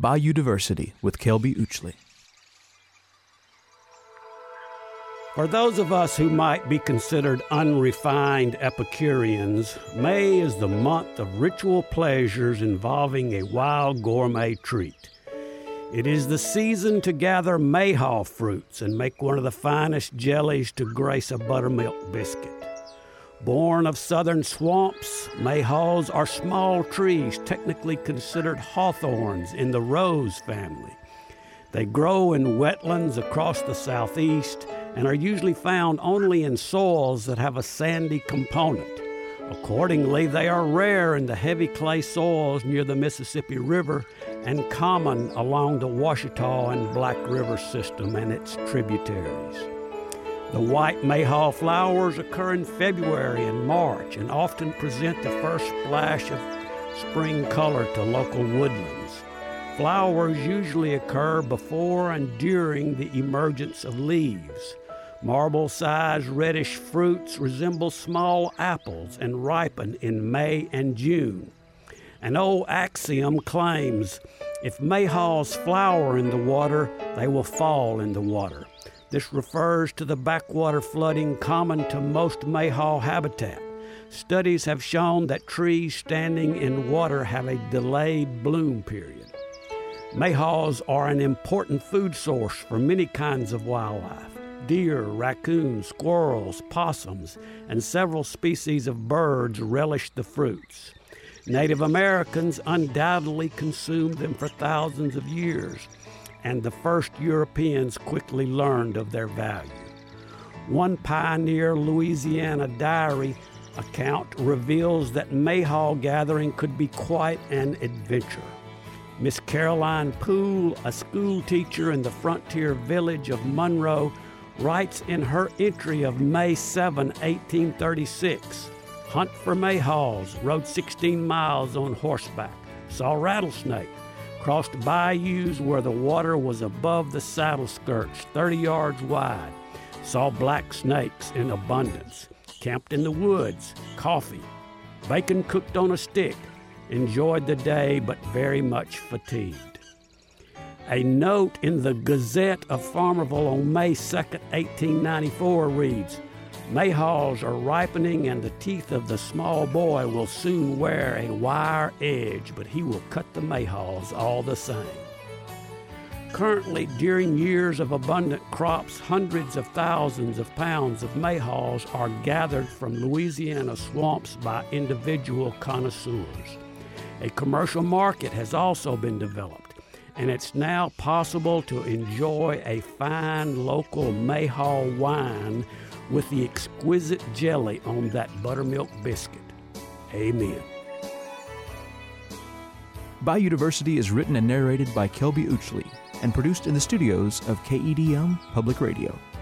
Biodiversity with Kelby Uchley. For those of us who might be considered unrefined Epicureans, May is the month of ritual pleasures involving a wild gourmet treat. It is the season to gather mayhaw fruits and make one of the finest jellies to grace a buttermilk biscuit. Born of southern swamps, mayhaws are small trees technically considered hawthorns in the rose family. They grow in wetlands across the southeast and are usually found only in soils that have a sandy component. Accordingly, they are rare in the heavy clay soils near the Mississippi River and common along the Ouachita and Black River system and its tributaries. The white mayhaw flowers occur in February and March and often present the first splash of spring color to local woodlands. Flowers usually occur before and during the emergence of leaves. Marble-sized reddish fruits resemble small apples and ripen in May and June. An old axiom claims, if mayhaws flower in the water, they will fall in the water. This refers to the backwater flooding common to most mayhaw habitat. Studies have shown that trees standing in water have a delayed bloom period. Mayhaws are an important food source for many kinds of wildlife. Deer, raccoons, squirrels, possums, and several species of birds relish the fruits. Native Americans undoubtedly consumed them for thousands of years, and the first Europeans quickly learned of their value. One pioneer Louisiana diary account reveals that mayhaw gathering could be quite an adventure. Miss Caroline Poole, a school teacher in the frontier village of Monroe, writes in her entry of May 7, 1836, hunt for mayhaws, rode 16 miles on horseback, saw rattlesnake, crossed bayous where the water was above the saddle skirts 30 yards wide, saw black snakes in abundance, camped in the woods, coffee, bacon cooked on a stick, enjoyed the day but very much fatigued. A note in the Gazette of Farmerville on May 2, 1894 reads, "Mayhaws are ripening and the teeth of the small boy will soon wear a wire edge, but he will cut the mayhaws all the same." Currently, during years of abundant crops, hundreds of thousands of pounds of mayhaws are gathered from Louisiana swamps by individual connoisseurs. A commercial market has also been developed, and it's now possible to enjoy a fine local mayhaw wine with the exquisite jelly on that buttermilk biscuit. Amen. Biodiversity is written and narrated by Kelby Uchley and produced in the studios of KEDM Public Radio.